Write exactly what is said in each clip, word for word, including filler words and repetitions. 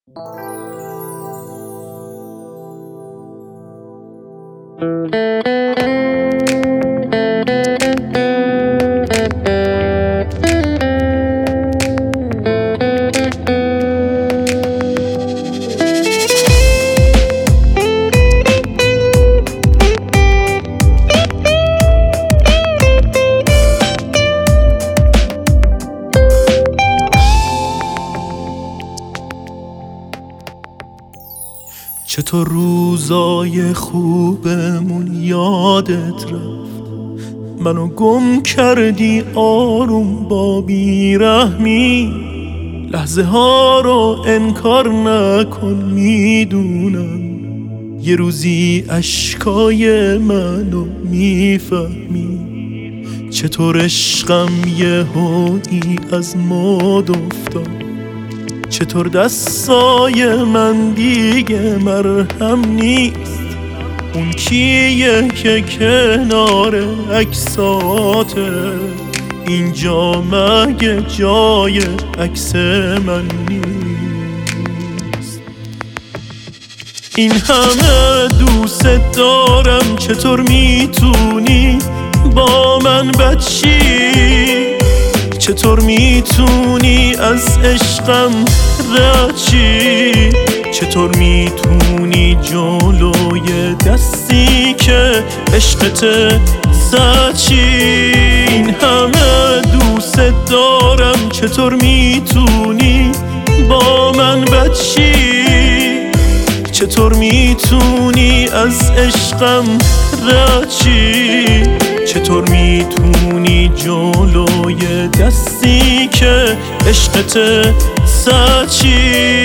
چطور روزای خوبمون یادت رفت، منو گم کردی آروم با بیرحمی. لحظه ها رو انکار نکن، میدونم یه روزی اشکای منو میفهمی. چطور عشقم یه هایی از مد افتاد، چطور دستای من دیگه مرهم نیست. اون کیه که کنار عکساته، اینجا مگه جای عکس من نیست؟ این همه دوست دارم، چطور میتونی با من بچی؟ چطور میتونی از عشقم رد چی؟ چطور میتونی جلوی دستی که عشقت زد چی؟ این همه دوست دارم، چطور میتونی با من بچی؟ چطور میتونی از عشقم رد چی؟ چطور میتونی جلوی دستی که عشقت زد چی؟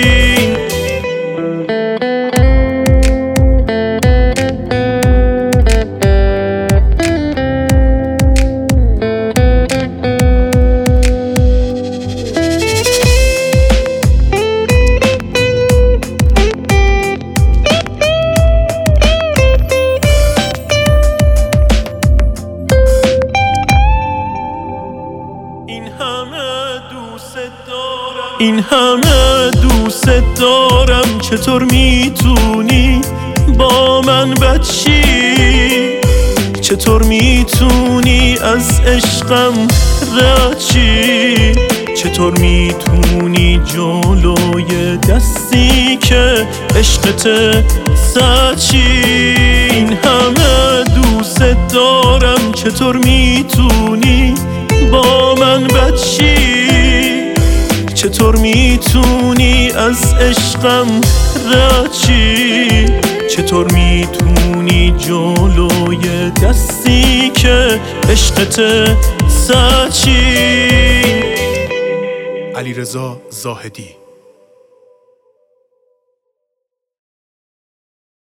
این همه دوست دارم، چطور میتونی با من بچی؟ چطور میتونی از عشقم رد چی؟ چطور میتونی جلوی دستی که عشقت زد چی؟ این همه دوست دارم، چطور میتونی با من بچی؟ چطور میتونی از عشقم رد چی؟ چطور میتونی جلوی دستی که عشقت زد چی؟ علیرضا زاهدی.